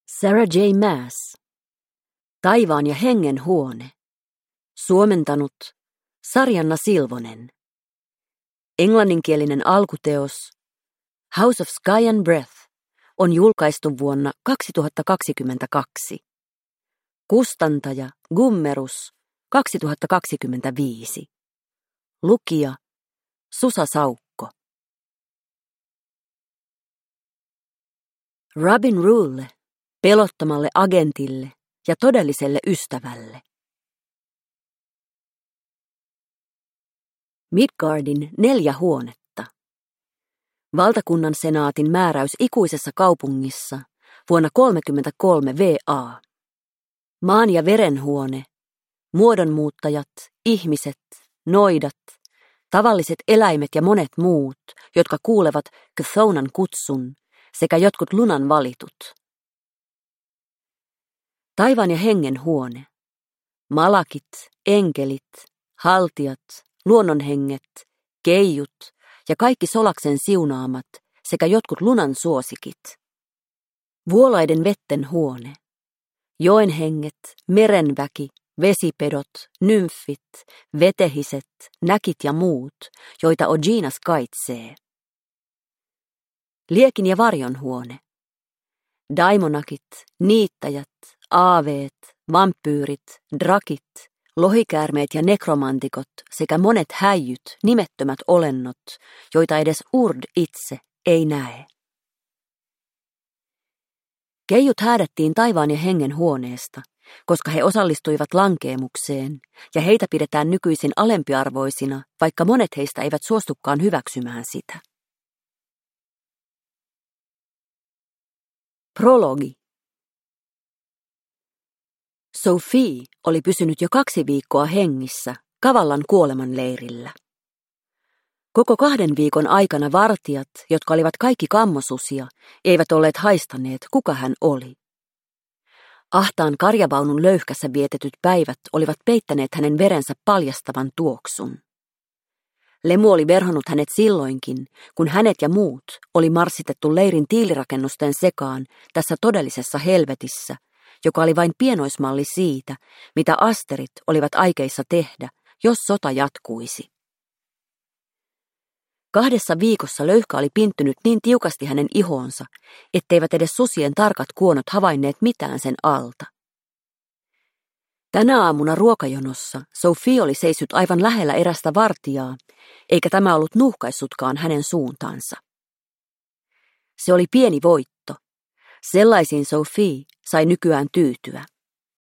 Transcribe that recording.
Sarah J. Maas. Taivaan ja hengen huone. Suomentanut Sarjanna Silvonen. Englanninkielinen alkuteos House of Sky and Breath on julkaistu vuonna 2022. Kustantaja Gummerus 2025. Lukija Susa Saukko. Robin Roodelle, pelottomalle agentille ja todelliselle ystävälle. Midgardin 4 huonetta. Valtakunnan senaatin määräys ikuisessa kaupungissa vuonna 1933 VA. Maan ja veren huone. Muodonmuuttajat, ihmiset, noidat, tavalliset eläimet ja monet muut, jotka kuulevat Chthonian kutsun, sekä jotkut lunan valitut. Taivaan ja hengen huone. Malakit, enkelit, haltijat, luonnonhenget, keijut ja kaikki Solaksen siunaamat sekä jotkut lunan suosikit. Vuolaiden vetten huone. Joen henget, merenväki, vesipedot, nymfit, vetehiset, näkit ja muut, joita Oginas kaitsee. Liekin ja varjon huone. Daimonakit, niittäjät, aaveet, vampyyrit, drakit, lohikäärmeet ja nekromantikot sekä monet häijyt, nimettömät olennot, joita edes Urd itse ei näe. Keijut häädettiin taivaan ja hengen huoneesta, koska he osallistuivat lankeemukseen, ja heitä pidetään nykyisin alempiarvoisina, vaikka monet heistä eivät suostukaan hyväksymään sitä. Prologi. Sophie oli pysynyt jo 2 viikkoa hengissä Kavallan kuolemanleirillä. Koko 2 viikon aikana vartijat, jotka olivat kaikki kammosusia, eivät olleet haistaneet, kuka hän oli. Ahtaan karjavaunun löyhkässä vietetyt päivät olivat peittäneet hänen verensä paljastavan tuoksun. Lemu oli verhonnut hänet silloinkin, kun hänet ja muut oli marssitettu leirin tiilirakennusten sekaan tässä todellisessa helvetissä, joka oli vain pienoismalli siitä, mitä asterit olivat aikeissa tehdä, jos sota jatkuisi. 2 viikossa löyhkä oli pinttynyt niin tiukasti hänen ihoonsa, etteivät edes susien tarkat kuonot havainneet mitään sen alta. Tänä aamuna ruokajonossa Sophie oli seissyt aivan lähellä erästä vartijaa, eikä tämä ollut nuhkaissutkaan hänen suuntaansa. Se oli pieni voitto. Sellaisiin Sophie sai nykyään tyytyä.